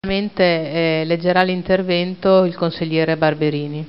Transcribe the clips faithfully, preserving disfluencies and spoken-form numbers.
Eh, leggerà l'intervento il consigliere Barberini.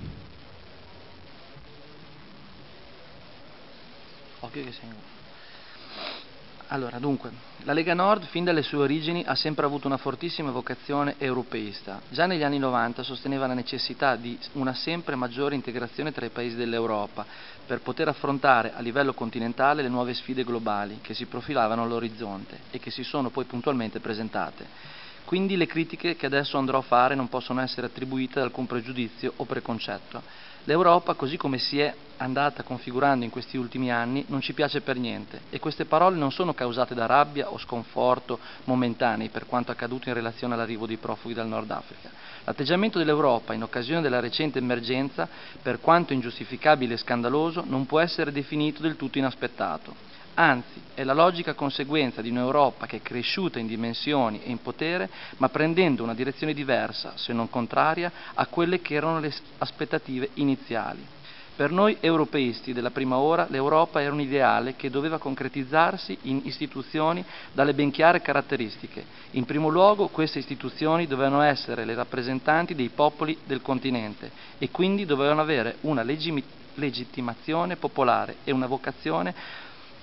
Occhio che sei... Allora, dunque, la Lega Nord, fin dalle sue origini, ha sempre avuto una fortissima vocazione europeista. Già negli anni novanta sosteneva la necessità di una sempre maggiore integrazione tra i paesi dell'Europa per poter affrontare a livello continentale le nuove sfide globali che si profilavano all'orizzonte e che si sono poi puntualmente presentate. Quindi le critiche che adesso andrò a fare non possono essere attribuite ad alcun pregiudizio o preconcetto. L'Europa, così come si è andata configurando in questi ultimi anni, non ci piace per niente, e queste parole non sono causate da rabbia o sconforto momentanei per quanto accaduto in relazione all'arrivo dei profughi dal Nord Africa. L'atteggiamento dell'Europa in occasione della recente emergenza, per quanto ingiustificabile e scandaloso, non può essere definito del tutto inaspettato. Anzi, è la logica conseguenza di un'Europa che è cresciuta in dimensioni e in potere, ma prendendo una direzione diversa, se non contraria, a quelle che erano le aspettative iniziali. Per noi europeisti della prima ora l'Europa era un ideale che doveva concretizzarsi in istituzioni dalle ben chiare caratteristiche. In primo luogo queste istituzioni dovevano essere le rappresentanti dei popoli del continente e quindi dovevano avere una legimi- legittimazione popolare e una vocazione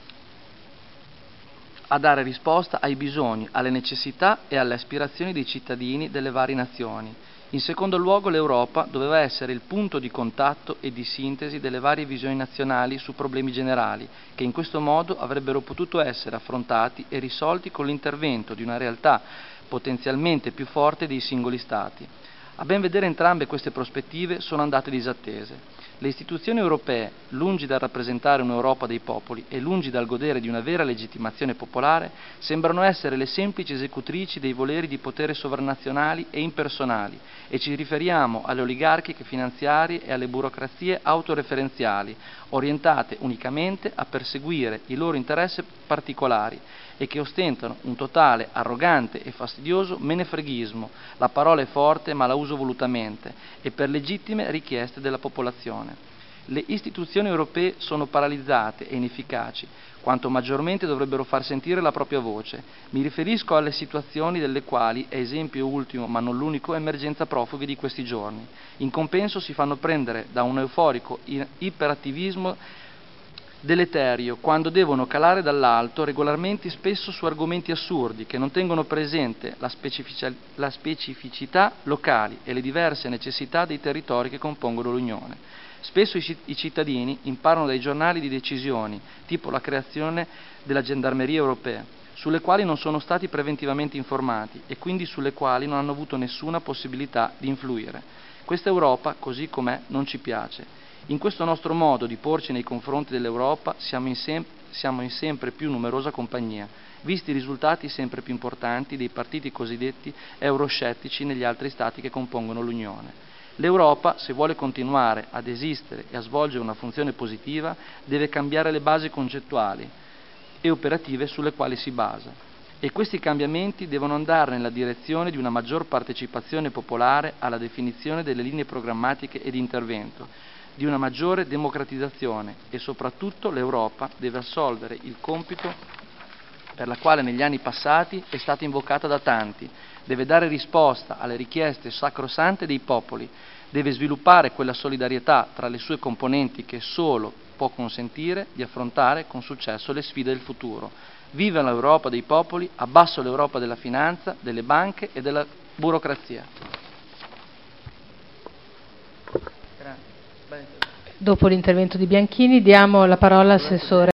a dare risposta ai bisogni, alle necessità e alle aspirazioni dei cittadini delle varie nazioni. In secondo luogo l'Europa doveva essere il punto di contatto e di sintesi delle varie visioni nazionali su problemi generali, che in questo modo avrebbero potuto essere affrontati e risolti con l'intervento di una realtà potenzialmente più forte dei singoli Stati. A ben vedere entrambe queste prospettive sono andate disattese. Le istituzioni europee, lungi dal rappresentare un'Europa dei popoli e lungi dal godere di una vera legittimazione popolare, sembrano essere le semplici esecutrici dei voleri di potere sovranazionali e impersonali, e ci riferiamo alle oligarchiche finanziarie e alle burocrazie autoreferenziali, orientate unicamente a perseguire i loro interessi particolari e che ostentano un totale, arrogante e fastidioso menefreghismo, la parola è forte ma la uso volutamente, e per legittime richieste della popolazione. Le istituzioni europee sono paralizzate e inefficaci, quanto maggiormente dovrebbero far sentire la propria voce. Mi riferisco alle situazioni delle quali è esempio ultimo, ma non l'unico, emergenza profughi di questi giorni. In compenso si fanno prendere da un euforico iperattivismo deleterio quando devono calare dall'alto regolarmente spesso su argomenti assurdi che non tengono presente la, specific- la specificità locali e le diverse necessità dei territori che compongono l'Unione. Spesso i, i cittadini imparano dai giornali di decisioni, tipo la creazione della gendarmeria europea, sulle quali non sono stati preventivamente informati e quindi sulle quali non hanno avuto nessuna possibilità di influire. Questa Europa, così com'è, non ci piace. In questo nostro modo di porci nei confronti dell'Europa siamo in, sem- siamo in sempre più numerosa compagnia, visti i risultati sempre più importanti dei partiti cosiddetti euroscettici negli altri Stati che compongono l'Unione. L'Europa, se vuole continuare ad esistere e a svolgere una funzione positiva, deve cambiare le basi concettuali e operative sulle quali si basa. E questi cambiamenti devono andare nella direzione di una maggior partecipazione popolare alla definizione delle linee programmatiche e di intervento, di una maggiore democratizzazione, e soprattutto l'Europa deve assolvere il compito per la quale negli anni passati è stata invocata da tanti, deve dare risposta alle richieste sacrosante dei popoli, deve sviluppare quella solidarietà tra le sue componenti che solo può consentire di affrontare con successo le sfide del futuro. Viva l'Europa dei popoli, abbasso l'Europa della finanza, delle banche e della burocrazia. Dopo l'intervento di Bianchini diamo la parola all'assessore